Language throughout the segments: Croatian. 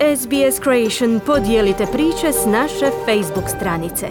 SBS Creation podijelite priče s naše Facebook stranice.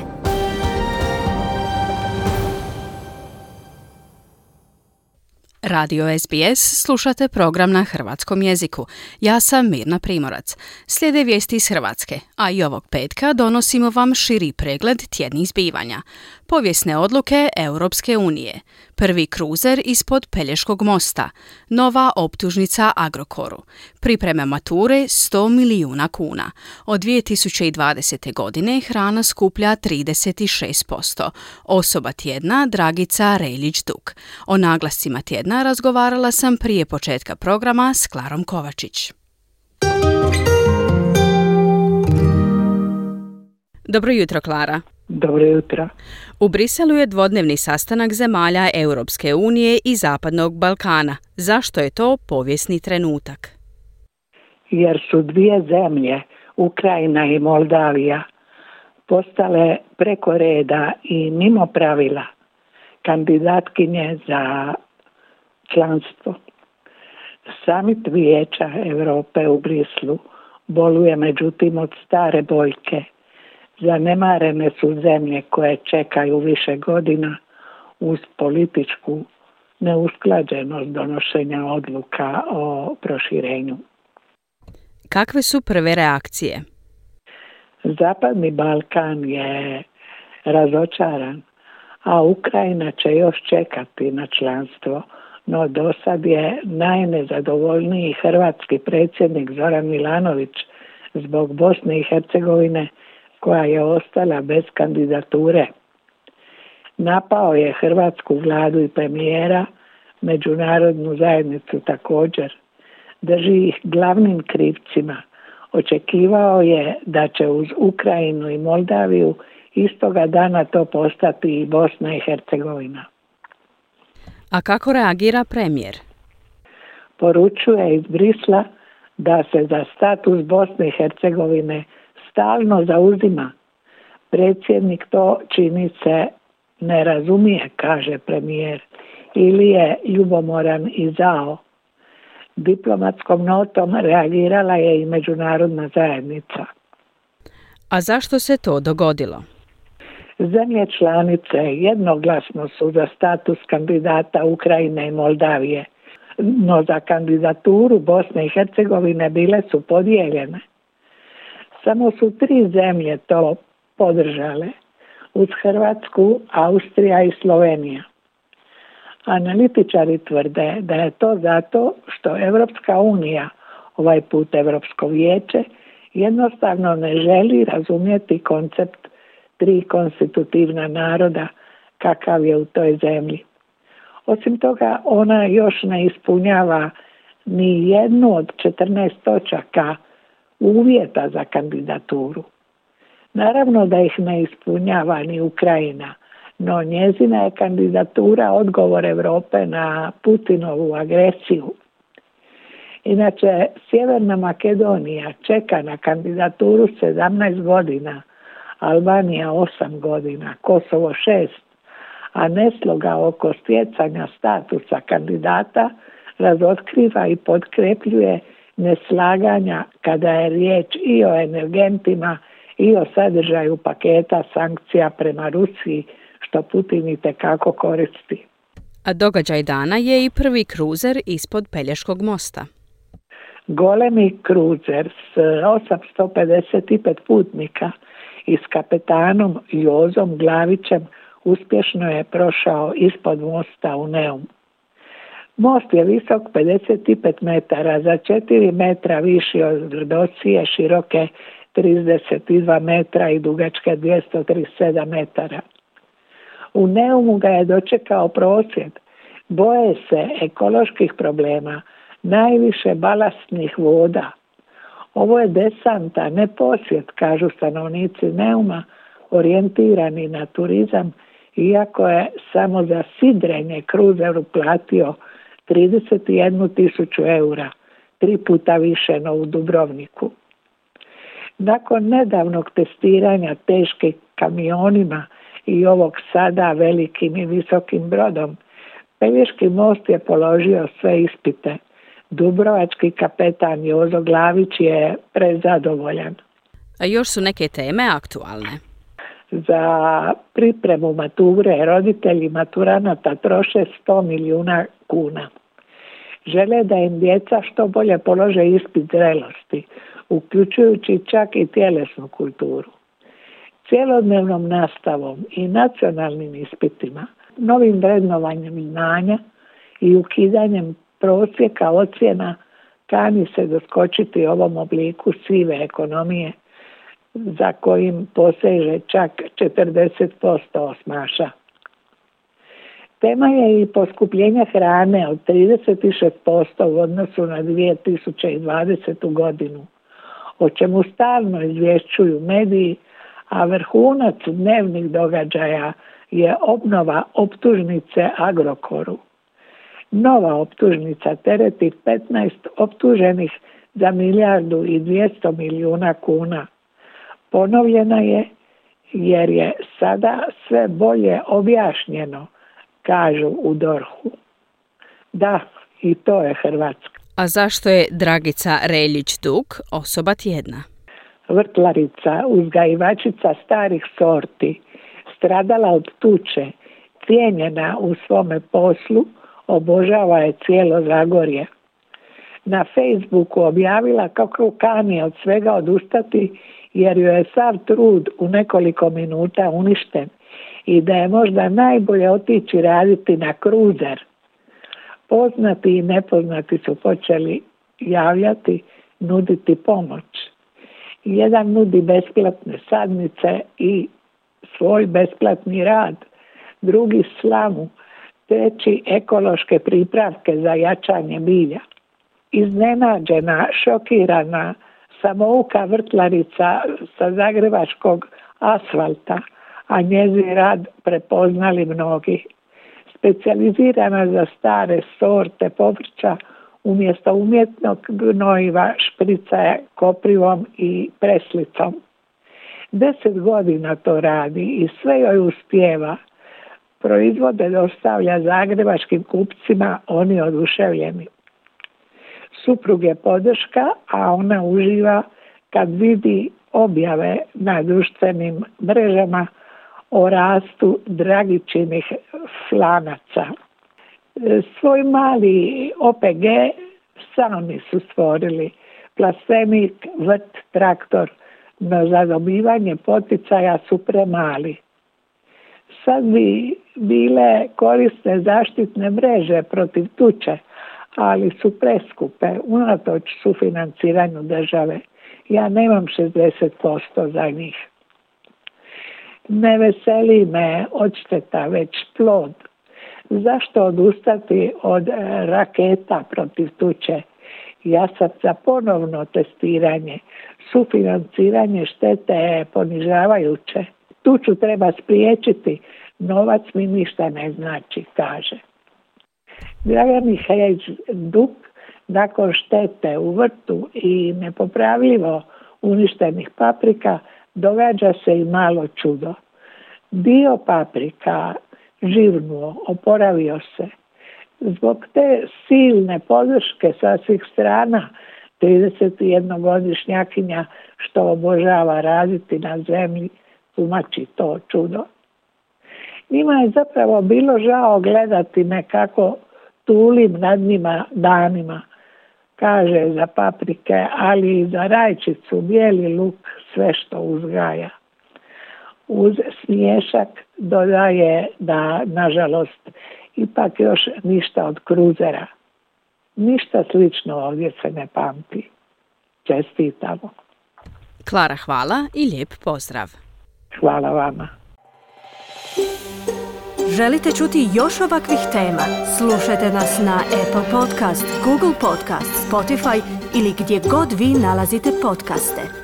Radio SBS, slušate program na hrvatskom jeziku. Ja sam Mirna Primorac. Slijede vijesti iz Hrvatske, a i ovog petka donosimo vam širi pregled tjednih zbivanja. Povijesne odluke Europske unije, prvi kruzer ispod Pelješkog mosta, nova optužnica Agrokoru, pripreme mature 100 milijuna kuna. Od 2020. godine hrana skuplja 36%. Osoba tjedna Dragica Reljić-Duk. O naglascima tjedna razgovarala sam prije početka programa s Klarom Kovačić. Dobro jutro, Klara. Dobro jutro. U Briselu je dvodnevni sastanak zemalja Europske unije i Zapadnog Balkana. Zašto je to povijesni trenutak? Jer su dvije zemlje, Ukrajina i Moldavija, postale preko reda i mimo pravila kandidatkinje za članstvo. Samit Vijeća Europe u Brislu boluje međutim od stare boljke. Zanemarene su zemlje koje čekaju više godina uz političku neusklađenost donošenja odluka o proširenju. Kakve su prve reakcije? Zapadni Balkan je razočaran, a Ukrajina će još čekati na članstvo, no do sad je najnezadovoljniji hrvatski predsjednik Zoran Milanović zbog Bosne i Hercegovine, koja je ostala bez kandidature. Napao je hrvatsku vladu i premijera, međunarodnu zajednicu također. Drži ih glavnim krivcima. Očekivao je da će uz Ukrajinu i Moldaviju istoga dana to postati i Bosna i Hercegovina. A kako reagira premijer? Poručuje iz Brisla da se za status Bosne i Hercegovine stalno zauzima. Predsjednik to čini se ne razumije, kaže premijer, ili je ljubomoran i zao. Diplomatskom notom reagirala je i međunarodna zajednica. A zašto se to dogodilo? Zemlje članice jednoglasno su za status kandidata Ukrajine i Moldavije, no za kandidaturu Bosne i Hercegovine bile su podijeljene. Samo su 3 zemlje to podržale, uz Hrvatsku, Austrija i Slovenija. Analitičari tvrde da je to zato što Europska unija, ovaj put Europsko vijeće, jednostavno ne želi razumjeti koncept 3 konstitutivna naroda kakav je u toj zemlji. Osim toga, ona još ne ispunjava ni jednu od 14 točaka uvjeta za kandidaturu. Naravno da ih ne ispunjava ni Ukrajina, no njezina je kandidatura odgovor Europe na Putinovu agresiju. Inače, Sjeverna Makedonija čeka na kandidaturu 17 godina, Albanija 8 godina, Kosovo 6, a nesloga oko stjecanja statusa kandidata razotkriva i potkrepljuje neslaganja kada je riječ i o energentima i o sadržaju paketa sankcija prema Rusiji, što Putin itekako koristi. A događaj dana je i prvi kruzer ispod Pelješkog mosta. Golemi kruzer s 855 putnika i s kapetanom Jozom Glavićem uspješno je prošao ispod mosta u Neum. Most je visok 55 metara, za 4 metra viši od Dosije, široke 32 metra i dugačke 237 metara. U Neumu ga je dočekao prosvjed. Boje se ekoloških problema, najviše balastnih voda. Ovo je desant, a ne posjet, kažu stanovnici Neuma, orijentirani na turizam, iako je samo za sidrenje kruzeru platio 31.000 eura, 3 puta više no u Dubrovniku. Nakon nedavnog testiranja teškim kamionima i ovog sada velikim i visokim brodom, Pelješki most je položio sve ispite. Dubrovački kapetan Jozo Glavić je prezadovoljan. A još su neke teme aktualne. Za pripremu mature roditelji maturanata troše 100 milijuna kuna. Žele da im djeca što bolje polože ispit zrelosti, uključujući čak i tjelesnu kulturu. Cjelodnevnom nastavom i nacionalnim ispitima, novim vrednovanjem znanja i ukidanjem prosjeka ocjena kani se doskočiti ovom obliku sive ekonomije za kojim poseže čak 40% osmaša. Tema je i poskupljenje hrane od 36% u odnosu na 2020. godinu, o čemu stalno izvješćuju mediji, a vrhunac dnevnih događaja je obnova optužnice Agrokoru. Nova optužnica tereti 15 optuženih za 1,2 milijarde kuna. Ponovljena je jer je sada sve bolje objašnjeno, kažu u DORH-u. Da, i to je Hrvatska. A zašto je Dragica Reljić-Duk osoba tjedna? Vrtlarica, uzgajivačica starih sorti, stradala od tuče, cijenjena u svome poslu, obožava je cijelo Zagorje. Na Facebooku objavila kako kani od svega odustati jer joj je sav trud u nekoliko minuta uništen i da je možda najbolje otići raditi na kruzer. Poznati i nepoznati su počeli javljati, nuditi pomoć. Jedan nudi besplatne sadnice i svoj besplatni rad, drugi slamu, treći ekološke pripravke za jačanje bilja. Iznenađena, šokirana, samouka vrtlarica sa zagrebačkog asfalta, a njezin rad prepoznali mnogi. Specijalizirana za stare sorte povrća, umjesto umjetnog gnojiva šprica je koprivom i preslicom. 10 godina to radi i sve joj uspijeva. Proizvode dostavlja zagrebačkim kupcima, oni oduševljeni. Suprug je podrška, a ona uživa kad vidi objave na društvenim mrežama o rastu Dragičinih flanaca. Svoj mali OPG sami su stvorili, plastenik, vrt, traktor, no za dobivanje poticaja su premali. Sad bi bile korisne zaštitne mreže protiv tuče, ali su preskupe unatoč sufinanciranju države. Ja nemam 60% za njih. Ne veseli me odšteta, već plod. Zašto odustati od raketa protiv tuče? Ja sam za ponovno testiranje. Sufinanciranje štete je ponižavajuće. Tuču treba spriječiti, novac mi ništa ne znači, kaže. Dragan Reljić-Duk nakon štete u vrtu i nepopravljivo uništenih paprika događa se i malo čudo. Dio paprika živnuo, oporavio se. Zbog te silne podrške sa svih strana 31-godišnjakinja što obožava raditi na zemlji tumači to čudo. Njima je zapravo bilo žao gledati me kako tulim nad njima danima, kaže za paprike, ali i za rajčicu, bijeli luk, sve što uzgaja. Uz smiješak dodaje da, nažalost, ipak još ništa od kruzera. Ništa slično ovdje se ne pamti. Čestitamo. Klara, hvala i lijep pozdrav. Hvala vama. Želite čuti još ovakvih tema? Slušajte nas na Apple Podcast, Google Podcast, Spotify ili gdje god vi nalazite podcaste.